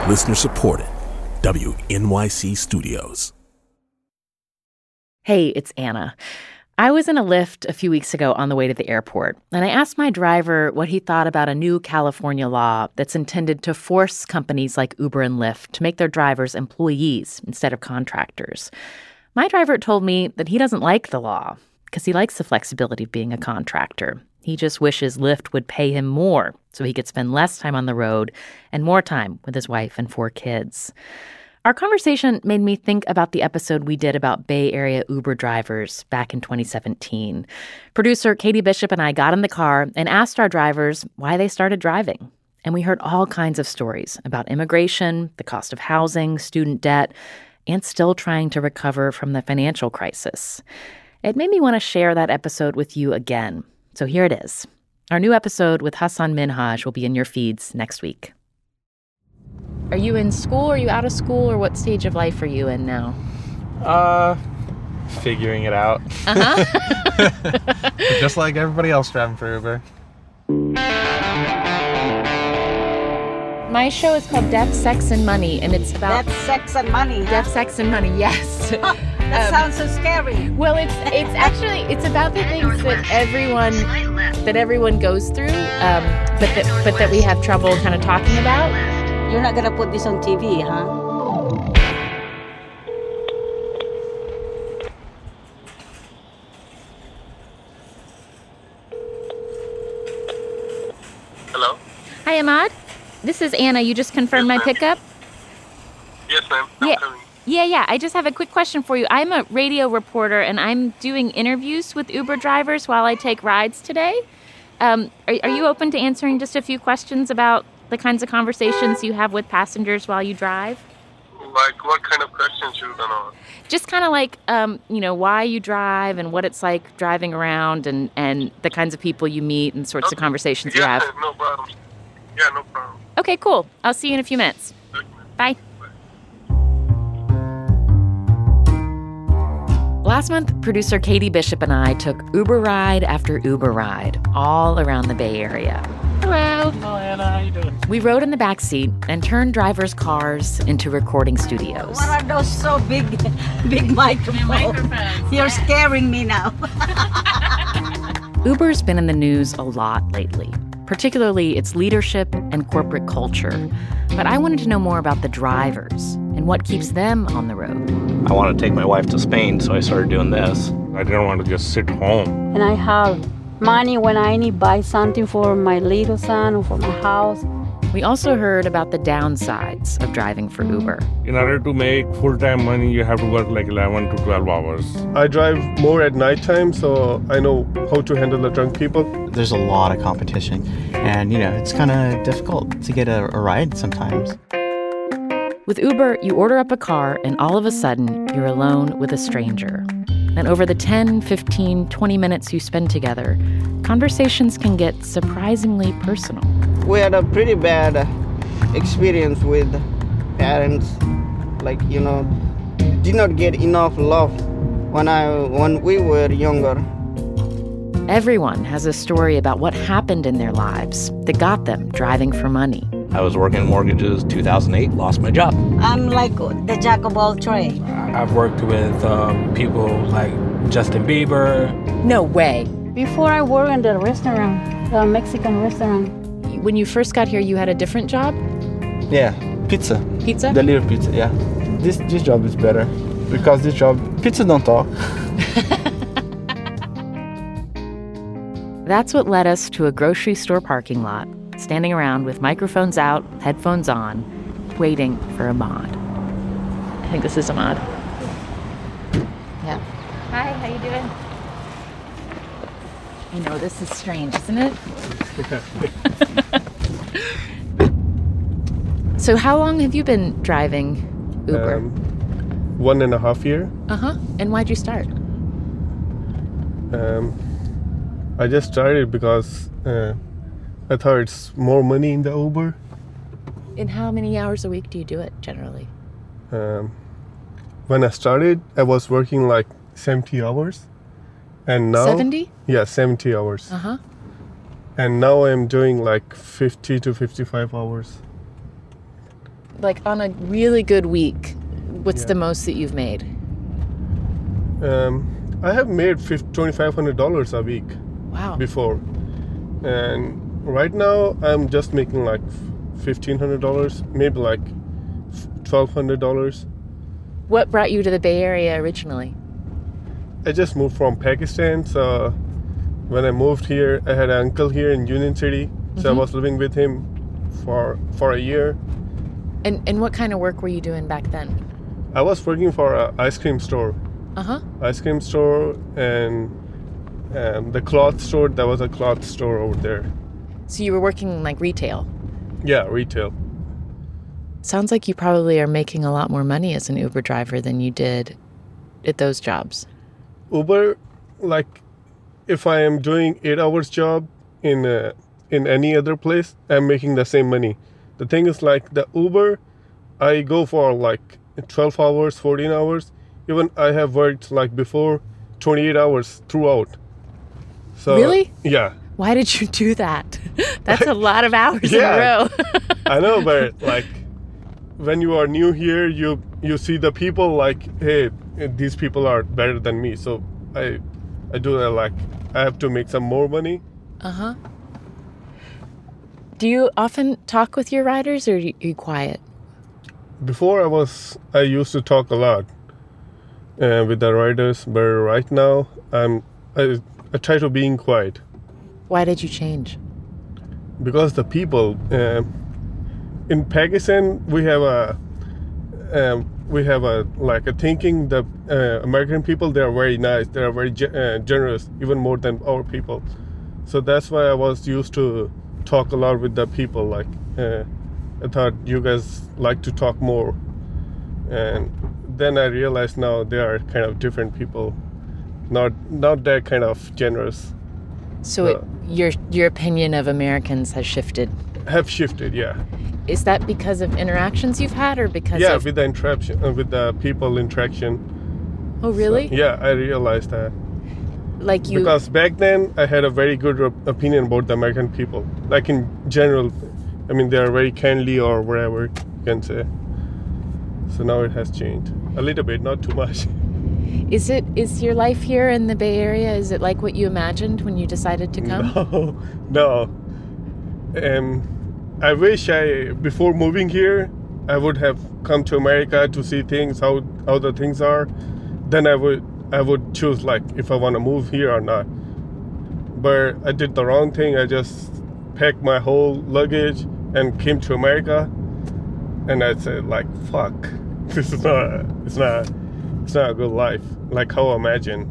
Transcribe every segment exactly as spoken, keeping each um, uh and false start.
Listener supported. W N Y C Studios. Hey, it's Anna. I was in a Lyft a few weeks ago on the way to the airport, and I asked my driver what he thought about a new California law that's intended to force companies like Uber and Lyft to make their drivers employees instead of contractors. My driver told me that he doesn't like the law because he likes the flexibility of being a contractor. He just wishes Lyft would pay him more so he could spend less time on the road and more time with his wife and four kids. Our conversation made me think about the episode we did about Bay Area Uber drivers back in twenty seventeen. Producer Katie Bishop and I got in the car and asked our drivers why they started driving. And we heard all kinds of stories about immigration, the cost of housing, student debt, and still trying to recover from the financial crisis. It made me want to share that episode with you again. So here it is. Our new episode with Hassan Minhaj will be in your feeds next week. Are you in school? Are you out of school? Or what stage of life are you in now? Uh, figuring it out. Uh-huh. Just like everybody else driving for Uber. My show is called Death, Sex, and Money, and it's about... Death, sex, and money. Death, Sex, and Money, yes. Huh? That um, sounds so scary. Well, it's it's actually, it's about the things that everyone that everyone goes through, um, but, that, but that we have trouble kind of talking about. You're not going to put this on T V, huh? Hello? Hi, Ahmad. This is Anna. You just confirmed Yes, my ma'am. pickup? Yes, ma'am. I'm Yeah. coming. Yeah, yeah. I just have a quick question for you. I'm a radio reporter, and I'm doing interviews with Uber drivers while I take rides today. Um, are, are you open to answering just a few questions about the kinds of conversations you have with passengers while you drive? Like, what kind of questions you gonna... Just kind of like, um, you know, why you drive and what it's like driving around and, and the kinds of people you meet and sorts of Okay. conversations yeah, you have. no problem. Yeah, no problem. Okay, cool. I'll see you in a few minutes. Okay. Bye. Last month, producer Katie Bishop and I took Uber ride after Uber ride all around the Bay Area. Hello. Hello, Anna. How you doing? We rode in the back seat and turned drivers' cars into recording studios. What are those so big, big microphones? microphones, You're yeah. scaring me now. Uber's been in the news a lot lately, particularly its leadership and corporate culture. But I wanted to know more about the drivers and what keeps them on the road. I wanted to take my wife to Spain, so I started doing this. I didn't want to just sit home. And I have money when I need to buy something for my little son or for my house. We also heard about the downsides of driving for Uber. In order to make full-time money, you have to work like eleven to twelve hours. I drive more at nighttime, so I know how to handle the drunk people. There's a lot of competition, and, you know, it's kind of difficult to get a, a ride sometimes. With Uber, you order up a car, and all of a sudden, you're alone with a stranger. And over the ten, fifteen, twenty minutes you spend together, conversations can get surprisingly personal. We had a pretty bad experience with parents, like, you know, did not get enough love when I when we were younger. Everyone has a story about what happened in their lives that got them driving for money. I was working in mortgages, two thousand eight, lost my job. I'm like the jack of all trades. I've worked with um, people like Justin Bieber. No way. Before I worked in the restaurant, the Mexican restaurant. When you first got here, you had a different job? Yeah, pizza. Pizza? Deliver pizza, yeah. This this job is better because this job, pizza don't talk. That's what led us to a grocery store parking lot, standing around with microphones out, headphones on, waiting for Ahmad. I think this is Ahmad. Yeah. Hi, how you doing? I know, this is strange, isn't it? So how long have you been driving Uber? Um, one and a half year. Uh-huh. And why'd you start? Um, I just started because uh, I thought it's more money in the Uber. And how many hours a week do you do it, generally? Um, when I started, I was working like seventy hours. And now... seventy? Yeah, seventy hours. Uh-huh. And now I'm doing like fifty to fifty-five hours. like on a really good week, what's Yeah. the most that you've made? Um, I have made twenty-five hundred dollars a week Wow. before, and right now I'm just making like fifteen hundred dollars, maybe like twelve hundred dollars. What brought you to the Bay Area originally? I just moved from Pakistan, so when I moved here, I had an uncle here in Union City, so I Mhm. was living with him for for a year. And and what kind of work were you doing back then? I was working for an ice cream store, Uh-huh. ice cream store, and um, the cloth store. There was a cloth store over there. So you were working like retail. Yeah, retail. Sounds like you probably are making a lot more money as an Uber driver than you did at those jobs. Uber, like, if I am doing eight hours job in uh, in any other place, I'm making the same money. The thing is, like, the Uber, I go for like twelve hours, fourteen hours. Even I have worked like before twenty-eight hours throughout. So Really? Yeah. Why did you do that? That's a lot of hours Yeah. in a row. I know, but like when you are new here, you you see the people like, hey, these people are better than me. So I I do that, like I have to make some more money. Uh-huh. Do you often talk with your riders, or are you, are you quiet? Before I was I used to talk a lot uh, with the riders, but right now I'm I, I try to being quiet Why did you change? because the people uh, in Pakistan we have a um, we have a like a thinking that uh, American people, they are very nice, they are very ge- uh, generous, even more than our people. So that's why I was used to talk a lot with the people. Like uh, I thought you guys like to talk more, and then I realized now they are kind of different people, not not that kind of generous. So it, your your opinion of Americans has shifted. Have shifted, yeah. Is that because of interactions you've had, or because Yeah, of... with the interaction, uh, with the people interaction. Oh, really? So, yeah, I realized that. Like you... Because back then I had a very good op- opinion about the American people. Like in general, I mean, they are very kindly or whatever you can say. So now it has changed a little bit, not too much. Is it is your life here in the Bay Area, is it like what you imagined when you decided to come? No, no. Um, I wish I, before moving here, I would have come to America to see things, how how the things are. Then I would I would choose like if I want to move here or not. But I did the wrong thing. I just packed my whole luggage and came to America. And I said like, fuck, this is not it's not it's not a good life like how I imagined.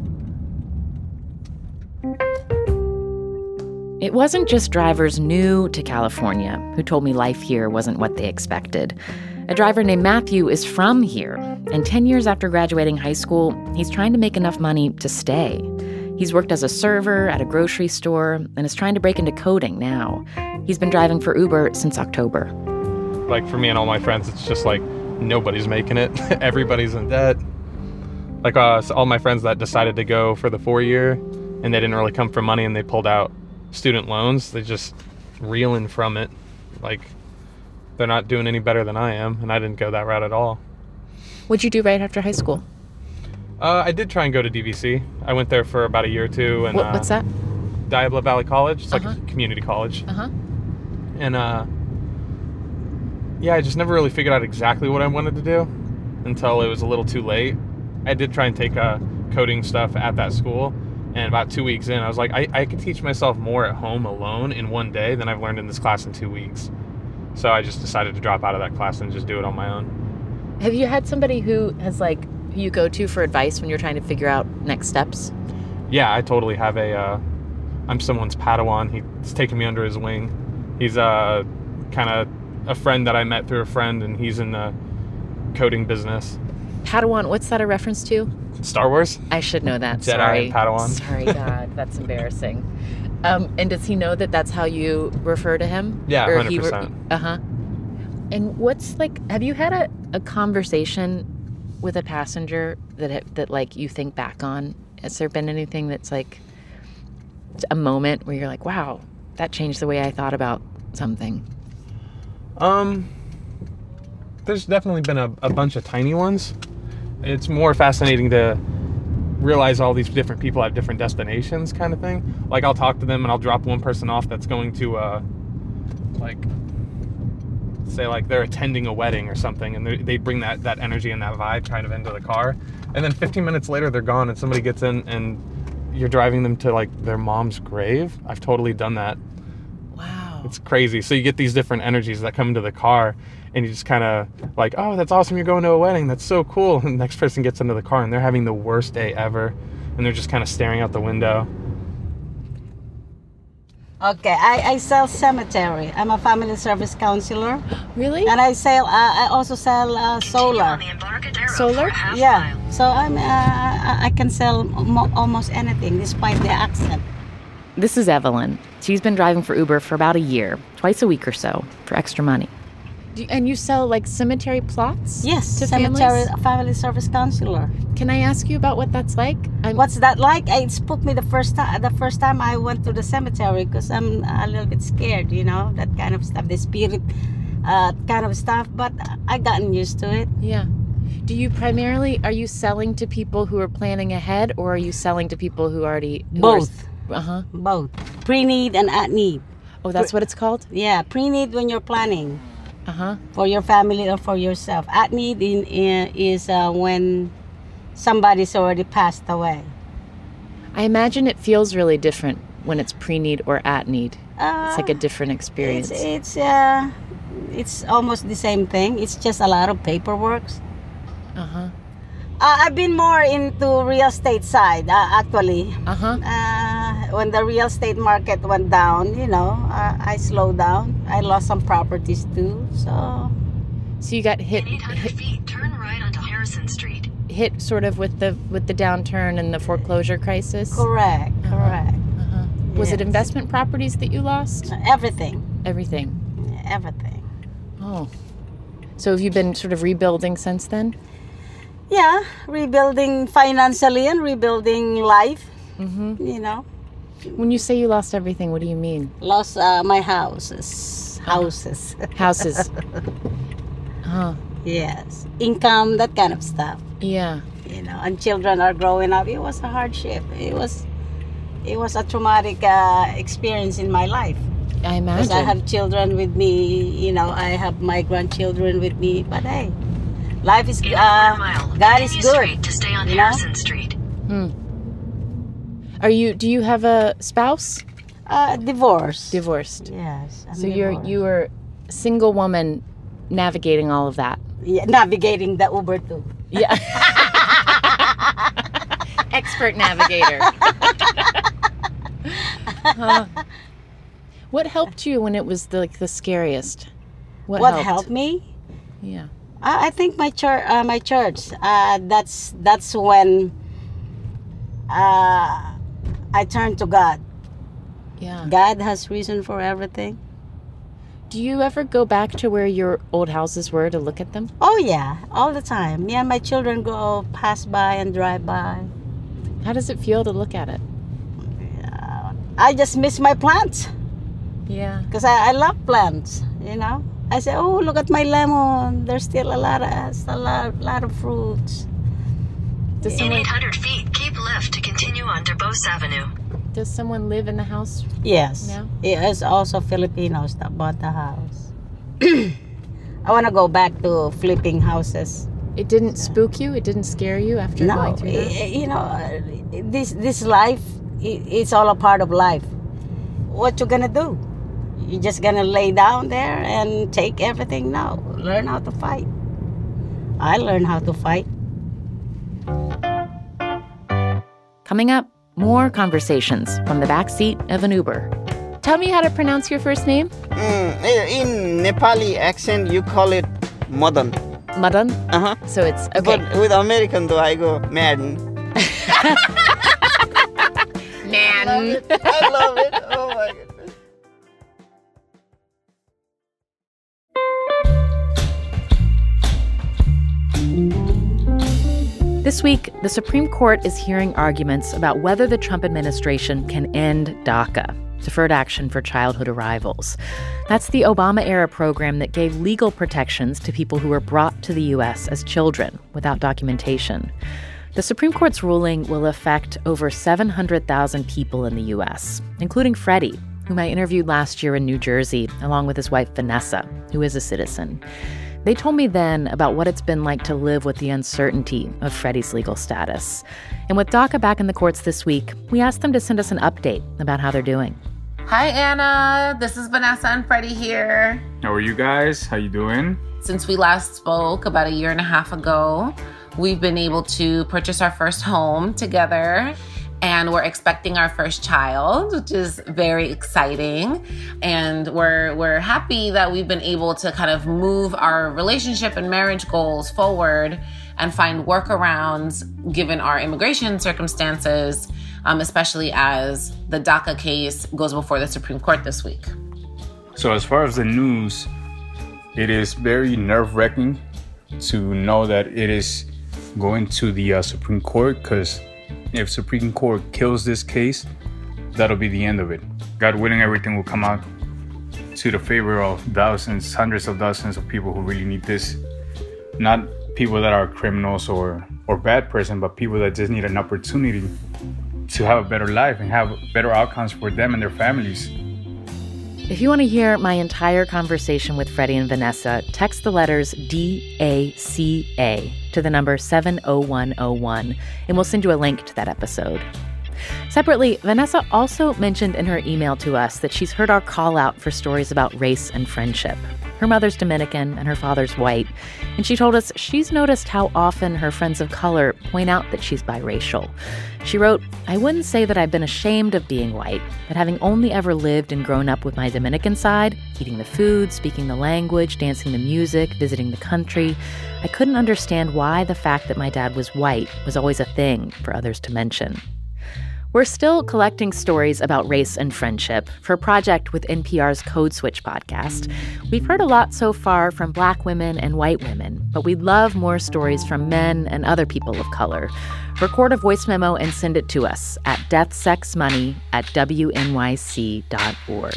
It wasn't just drivers new to California who told me life here wasn't what they expected. A driver named Matthew is from here, and ten years after graduating high school, he's trying to make enough money to stay. He's worked as a server at a grocery store and is trying to break into coding now. He's been driving for Uber since October. Like for me and all my friends, it's just like nobody's making it. Everybody's in debt. Like uh, so all my friends that decided to go for the four year and they didn't really come from money and they pulled out student loans, they just reeling from it. Like they're not doing any better than I am, and I didn't go that route at all. What'd you do right after high school? Uh, I did try and go to D V C. I went there for about a year or two. And, what, what's uh, that? Diablo Valley College. It's like Uh-huh. a community college. Uh-huh. And uh, yeah, I just never really figured out exactly what I wanted to do until it was a little too late. I did try and take uh, coding stuff at that school. And about two weeks in, I was like, I, I could teach myself more at home alone in one day than I've learned in this class in two weeks. So I just decided to drop out of that class and just do it on my own. Have you had somebody who has like, who you go to for advice when you're trying to figure out next steps? Yeah, I totally have a, uh, I'm someone's Padawan. He's taken me under his wing. He's uh, kind of a friend that I met through a friend, and he's in the coding business. Padawan, what's that a reference to? Star Wars? I should know that. Jedi Sorry. and Padawan. Sorry, God, that's embarrassing. Um, and does he know that that's how you refer to him? Yeah, Or one hundred he re- percent. Uh-huh. And what's like, have you had a, a conversation with a passenger that, that like you think back on? Has there been anything that's like a moment where you're like, wow, that changed the way I thought about something? Um, there's definitely been a, a bunch of tiny ones. It's more fascinating to realize all these different people have different destinations kind of thing. Like I'll talk to them and I'll drop one person off that's going to uh, like say like they're attending a wedding or something, and they bring that, that energy and that vibe kind of into the car. And then fifteen minutes later they're gone and somebody gets in and you're driving them to like their mom's grave. I've totally done that. Wow. It's crazy. So you get these different energies that come into the car and you just kind of like, oh, that's awesome. You're going to a wedding. That's so cool. And the next person gets into the car and they're having the worst day ever. And they're just kind of staring out the window. Okay, I, I sell cemetery. I'm a family service counselor. Really? And I sell. Uh, I also sell uh, solar. Solar? Yeah. So I'm. Uh, I can sell mo- almost anything, despite the accent. This is Evelyn. She's been driving for Uber for about a year, twice a week or so, for extra money. Do you, and you sell like cemetery plots? Yes, to cemetery families? family service counselor. Can I ask you about what that's like? I'm... What's that like? It spooked me the first time. The first time I went to the cemetery because I'm a little bit scared. You know, that kind of stuff, the spirit, uh, kind of stuff. But I gotten used to it. Yeah. Do you primarily are you selling to people who are planning ahead, or are you selling to people who already who both? Are, uh-huh. Both pre-need and at-need. Oh, that's what it's called? Yeah, pre-need when you're planning. Uh-huh. For your family or for yourself. At need in, in, is uh, when somebody's already passed away. I imagine it feels really different when it's pre-need or at need. Uh, it's like a different experience. It's it's, uh, it's almost the same thing. It's just a lot of paperwork. Uh-huh. Uh, I've been more into real estate side, uh, actually. Uh-huh. Uh, when the real estate market went down, you know, uh, I slowed down. I lost some properties too, so... So you got hit... In eight hundred hit, feet, turn right onto Harrison Street. Hit sort of with the with the downturn and the foreclosure crisis? Correct, uh-huh. correct. Uh-huh. Was Yes. it investment properties that you lost? Everything. Everything? Everything. Oh. So have you been sort of rebuilding since then? Yeah, rebuilding financially and rebuilding life, Mm-hmm. you know. When you say you lost everything, what do you mean? Lost uh, my houses. Houses. Houses. Huh. Yes. Income, that kind of stuff. Yeah. You know, and children are growing up. It was a hardship. It was it was a traumatic uh, experience in my life. I imagine. Because I have children with me, you know, I have my grandchildren with me. But hey, life is, uh, God is good. To stay on you know? Harrison Street. Hmm. Are you, do you have a spouse? Uh, divorced. Divorced. Yes. I'm So you're, divorced. you are a single woman navigating all of that. Yeah, navigating the Uber too. Yeah. Expert navigator. Huh. What helped you when it was the, like the scariest? What, helped? helped me? Yeah. I, I think my church. Uh, my church. Uh, that's that's when uh, I turned to God. Yeah. God has reason for everything. Do you ever go back to where your old houses were to look at them? Oh yeah, all the time. Me and my children go pass by and drive by. How does it feel to look at it? Uh, I just miss my plants. Yeah. Because I, I love plants, you know. I say, oh, look at my lemon. There's still a lot of, still a lot, lot of fruits. Does In someone, eight hundred feet, keep left to continue on Durbos Avenue. does someone live in the house? Yes. No? It is also Filipinos that bought the house. I want to go back to flipping houses. It didn't spook you? It didn't scare you after No, going through that? i- you know, uh, this this life, i- it's all a part of life. What you gonna do? You just gonna lay down there and take everything? No, learn how to fight. I learned how to fight. Coming up, more conversations from the backseat of an Uber. Tell me how to pronounce your first name. Mm, in Nepali accent, you call it Madan. Madan? Uh-huh. So it's, okay. But with American, though, I go Madden. Man. I love it. I love it. Oh, my goodness. This week, the Supreme Court is hearing arguments about whether the Trump administration can end DACA. Deferred Action for Childhood Arrivals. That's the Obama-era program that gave legal protections to people who were brought to the U S as children without documentation. The Supreme Court's ruling will affect over seven hundred thousand people in the U S, including Freddie, whom I interviewed last year in New Jersey, along with his wife Vanessa, who is a citizen. They told me then about what it's been like to live with the uncertainty of Freddie's legal status. And with DACA back in the courts this week, we asked them to send us an update about how they're doing. Hi, Anna. This is Vanessa and Freddie here. How are you guys? How you doing? Since we last spoke about a year and a half ago, we've been able to purchase our first home together. And we're expecting our first child, which is very exciting. And we're we're happy that we've been able to kind of move our relationship and marriage goals forward and find workarounds given our immigration circumstances, um, especially as the DACA case goes before the Supreme Court this week. So as far as the news, it is very nerve-wracking to know that it is going to the uh, Supreme Court, because if Supreme Court kills this case, that'll be the end of it. God willing, everything will come out to the favor of thousands, hundreds of thousands of people who really need this. Not people that are criminals or, or bad person, but people that just need an opportunity to have a better life and have better outcomes for them and their families. If you want to hear my entire conversation with Freddie and Vanessa, text the letters D A C A to the number seven oh one oh one, and we'll send you a link to that episode. Separately, Vanessa also mentioned in her email to us that she's heard our call out for stories about race and friendship. Her mother's Dominican and her father's white, and she told us she's noticed how often her friends of color point out that she's biracial. She wrote, "I wouldn't say that I've been ashamed of being white, but having only ever lived and grown up with my Dominican side, eating the food, speaking the language, dancing the music, visiting the country, I couldn't understand why the fact that my dad was white was always a thing for others to mention." We're still collecting stories about race and friendship for a project with N P R's Code Switch podcast. We've heard a lot so far from Black women and white women, but we'd love more stories from men and other people of color. Record a voice memo and send it to us at deathsexmoney at W N Y C dot org.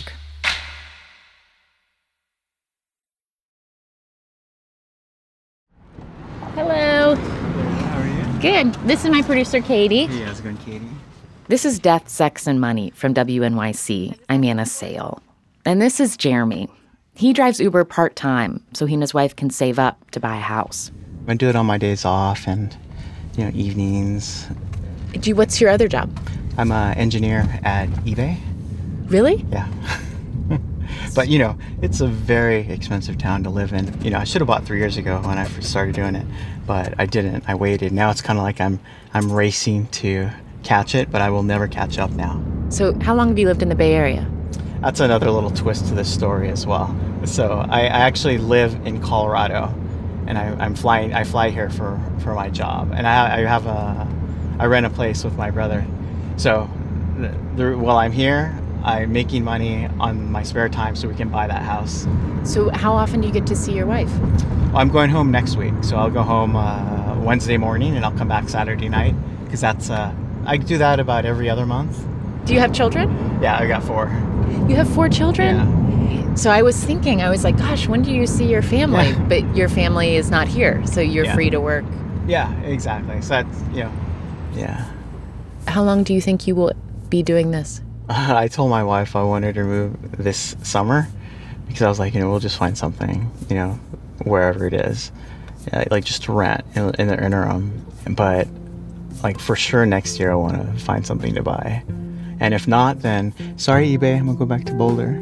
Hello. How are you? Good. This is my producer, Katie. Hey, how's it going, Katie? This is Death, Sex, and Money from W N Y C. I'm Anna Sale. And this is Jeremy. He drives Uber part-time so he and his wife can save up to buy a house. I do it on my days off and, you know, evenings. Do you, what's your other job? I'm an engineer at eBay. Really? Yeah. But, you know, it's a very expensive town to live in. You know, I should have bought three years ago when I first started doing it, but I didn't. I waited. Now it's kind of like I'm I'm racing to catch it, but I will never catch up now. So how long have you lived in the Bay Area? That's another little twist to this story as well. So I, I actually live in Colorado, and I, I'm flying. I fly here for, for my job, and I, I have a I rent a place with my brother. So the, the, while I'm here, I'm making money on my spare time so we can buy that house. So how often do you get to see your wife? Well, I'm going home next week, so I'll go home uh, Wednesday morning, and I'll come back Saturday night, because that's uh, I do that about every other month. Do you have children? Yeah, I got four. You have four children? Yeah. So I was thinking, I was like, gosh, when do you see your family? Yeah. But your family is not here, so you're Yeah. free to work. Yeah, exactly. So that's, you know, yeah. How long do you think you will be doing this? Uh, I told my wife I wanted to move this summer, because I was like, you know, we'll just find something, you know, wherever it is, yeah, like just to rent in, in the interim. But like for sure next year I want to find something to buy. And if not, then sorry, eBay, I'm gonna go back to Boulder.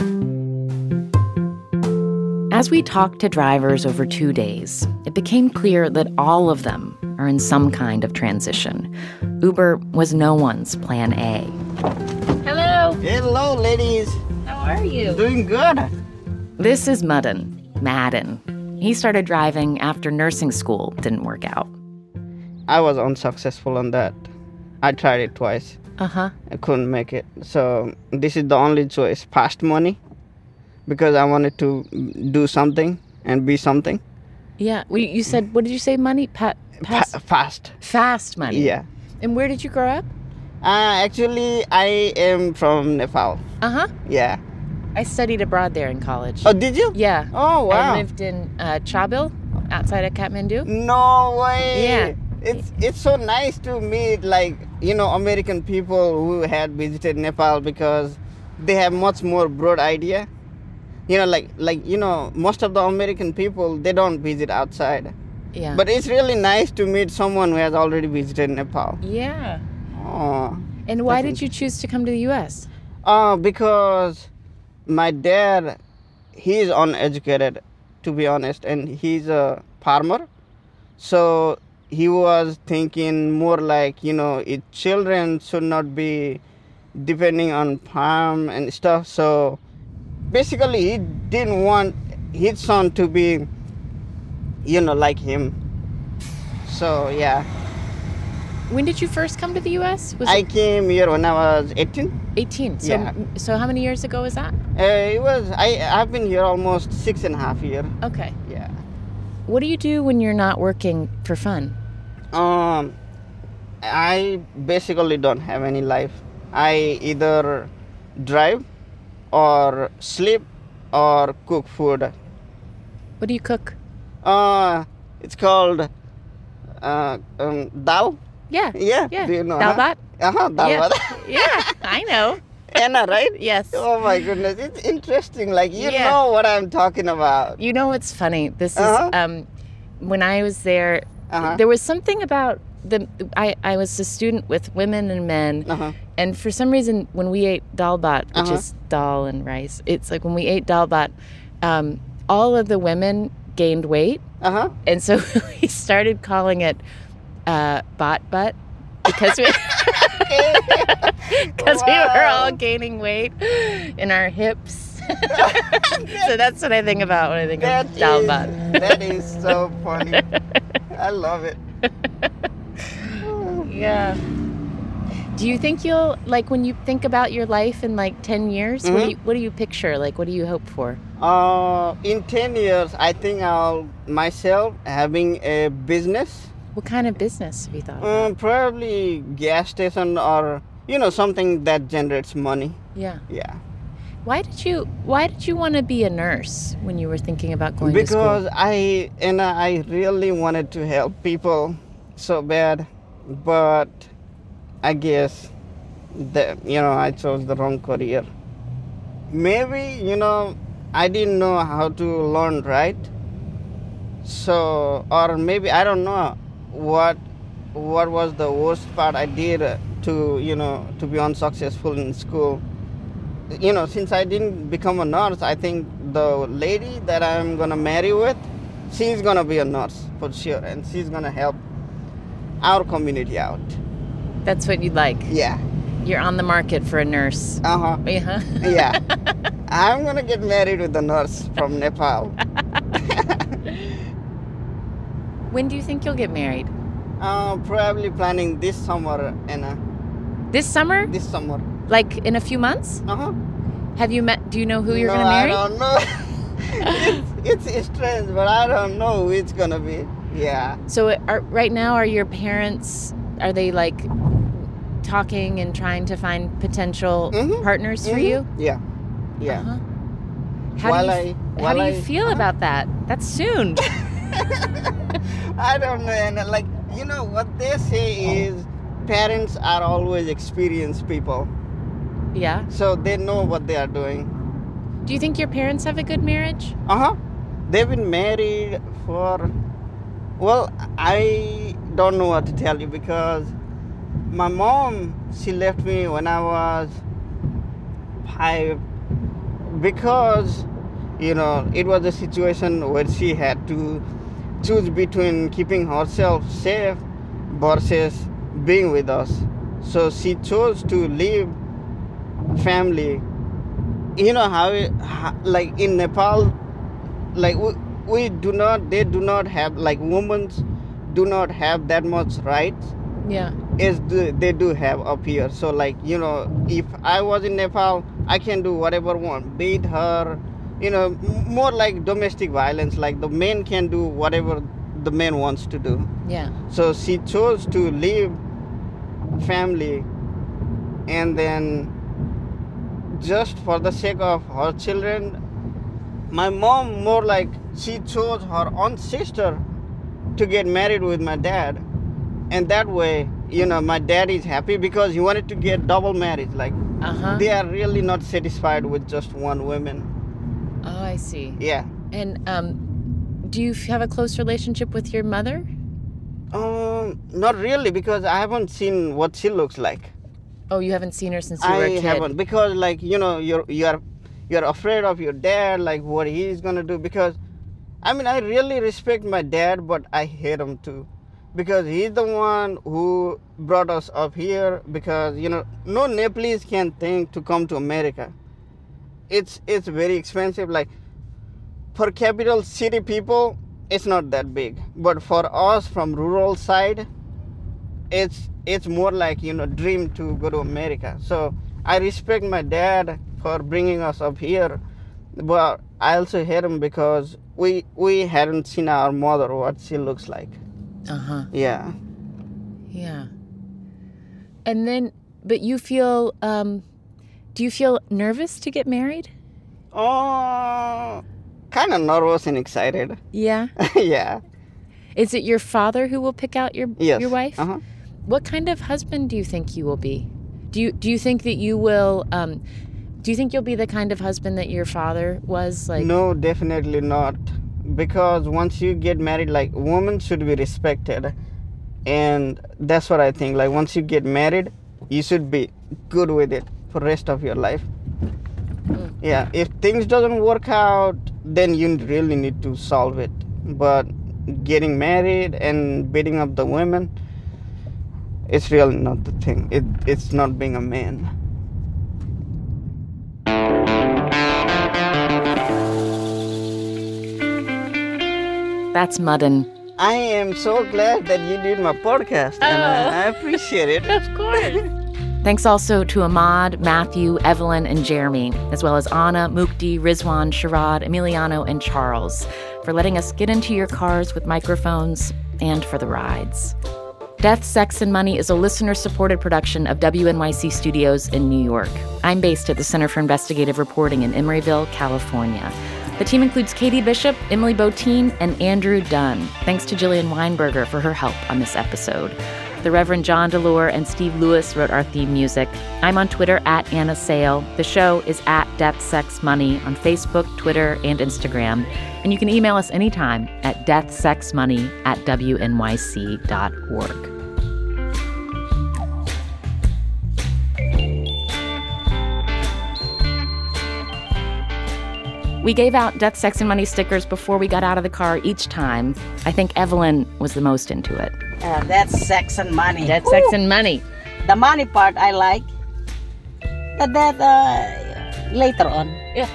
As we talked to drivers over two days, it became clear that all of them are in some kind of transition. Uber was no one's plan A. Hello. Hello, ladies. How are you? Doing good. This is Madden. Madden. He started driving after nursing school didn't work out. I was unsuccessful on that. I tried it twice. Uh-huh. I couldn't make it. So this is the only choice, fast money, because I wanted to do something and be something. Yeah. Well, you said, what did you say, money? Pa- pass- Pa- fast. Fast money. Yeah. And where did you grow up? Uh, actually, I am from Nepal. Uh-huh. Yeah. I studied abroad there in college. Oh, did you? Yeah. Oh, wow. I lived in uh, Chabil, outside of Kathmandu. No way. Yeah. It's it's so nice to meet, like, you know, American people who had visited Nepal, because they have much more broad idea. You know, like like you know, most of the American people, they don't visit outside. Yeah. But it's really nice to meet someone who has already visited Nepal. Yeah. Oh. And why did you choose to come to the U S? Uh, because my dad, he's uneducated, to be honest, and he's a farmer. So he was thinking more like, you know, it, children should not be depending on farm and stuff. So basically, he didn't want his son to be, you know, like him. So, yeah. When did you first come to the U S? Was I it came here when I was eighteen. eighteen. So, Yeah. so how many years ago was that? Uh, it was, I, I've been here almost six and a half years. Okay. Yeah. What do you do when you're not working for fun? Um, I basically don't have any life. I either drive or sleep or cook food. What do you cook? Uh, it's called uh, um, dal. Yeah. Yeah. Yeah. Do you know? Dal bhat? Uh-huh, dal Yeah. bhat. Yeah, I know. Anna, right? Yes. Oh my goodness, it's interesting. Like, you Yeah. know what I'm talking about. You know what's funny? This is Uh-huh. um, when I was there. Uh-huh. There was something about the. I I was a student with women and men, Uh-huh. and for some reason, when we ate dal bhat, which Uh-huh. is dal and rice, it's like when we ate dal bhat, um, all of the women gained weight, Uh-huh. and so we started calling it uh, bot butt because we because we were all gaining weight in our hips. So that's what I think about when I think That of dal is- bhat. That is so funny. I love it. Yeah. Do you think you'll, like, when you think about your life in like ten years, what, do Mhm. you, what do you picture? Like, what do you hope for? Uh, in ten years, I think I'll myself having a business. What kind of business have you thought about? Um, probably gas station or, you know, something that generates money. Yeah. Yeah. Why did you Why did you want to be a nurse when you were thinking about going to school? Because I and I really wanted to help people so bad, but I guess that, you know, I chose the wrong career. Maybe, you know, I didn't know how to learn right. So, or maybe I don't know what what was the worst part I did to, you know, to be unsuccessful in school. You know, since I didn't become a nurse, I think the lady that I'm gonna marry with, she's gonna be a nurse for sure, and she's gonna help our community out. That's what you'd like. Yeah. You're on the market for a nurse. Uh huh. Yeah. Yeah. I'm gonna get married with a nurse from Nepal. When do you think you'll get married? Uh, probably planning this summer, Anna. This summer? This summer. Like in a few months? Uh huh. Have you met? Do you know who you're no, gonna marry? I don't know. it's, it's strange, but I don't know who it's gonna be. Yeah. So, are, right now, are your parents? Are they like talking and trying to find potential Mhm. partners for Mhm. you? Yeah. Yeah. Uh-huh. How While do you, I, how while do you I, feel uh-huh. about that? That's soon. I don't know, and like, you know what they say is parents are always experienced people, Yeah. so they know what they are doing. Do you think your parents have a good marriage? Uh huh. They've been married for, well, I don't know what to tell you, because my mom, she left me when I was five, because, you know, it was a situation where she had to choose between keeping herself safe versus being with us. So she chose to leave family. You know how, it, how like in Nepal, like we, we do not, they do not have, like women do not have that much rights Yeah. as do, they do have up here. So like, you know, if I was in Nepal, I can do whatever I want, beat her, you know, m- more like domestic violence, like the man can do whatever the man wants to do. Yeah. So she chose to leave family and then just for the sake of her children, my mom more like she chose her own sister to get married with my dad. And that way, you know, my dad is happy because he wanted to get double marriage. Like, uh-huh. they are really not satisfied with just one woman. Oh, I see. Yeah. And um, do you have a close relationship with your mother? Um, not really, because I haven't seen what she looks like. Oh, you haven't seen her since you I were a kid? haven't, because, like, you know, you're you're you're afraid of your dad, like what he's gonna do. Because, I mean, I really respect my dad, but I hate him too, because he's the one who brought us up here. Because, you know, no Nepalese can think to come to America. It's it's very expensive. Like, for capital city people, it's not that big, but for us from rural side, it's it's more like, you know, dream to go to America. So I respect my dad for bringing us up here, but I also hate him because we we hadn't seen our mother, what she looks like. Uh-huh. Yeah. Yeah. And then, but you feel, um, do you feel nervous to get married? Oh, kind of nervous and excited. Yeah? Yeah. Is it your father who will pick out your Yes. your wife? Uh-huh. What kind of husband do you think you will be? Do you do you think that you will um do you think you'll be the kind of husband that your father was? Like, no, definitely not. Because once you get married, like, women should be respected. And that's what I think. Like, once you get married, you should be good with it for the rest of your life. Mm. Yeah, if things doesn't work out, then you really need to solve it. But getting married and beating up the women, it's really not the thing. It, it's not being a man. That's Mudden. I am so glad that you did my podcast, and Oh. I, I appreciate it. Of course. Thanks also to Ahmad, Matthew, Evelyn, and Jeremy, as well as Anna, Mukti, Rizwan, Sharad, Emiliano, and Charles, for letting us get into your cars with microphones and for the rides. Death, Sex, and Money is a listener-supported production of W N Y C Studios in New York. I'm based at the Center for Investigative Reporting in Emeryville, California. The team includes Katie Bishop, Emily Botine, and Andrew Dunn. Thanks to Jillian Weinberger for her help on this episode. The Reverend John DeLore and Steve Lewis wrote our theme music. I'm on Twitter at Anna Sale. The show is at Death, Sex, Money on Facebook, Twitter, and Instagram. And you can email us anytime at deathsexmoney at W N Y C dot org. We gave out Death, Sex, and Money stickers before we got out of the car each time. I think Evelyn was the most into it. Uh, that's sex and money. Death, Sex, and Money. The money part I like. But that uh, later on. Yeah.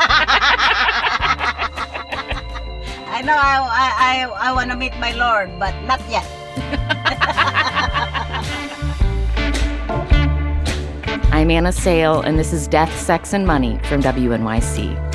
I know I I I, I want to meet my Lord, but not yet. I'm Anna Sale, and this is Death, Sex, and Money from W N Y C.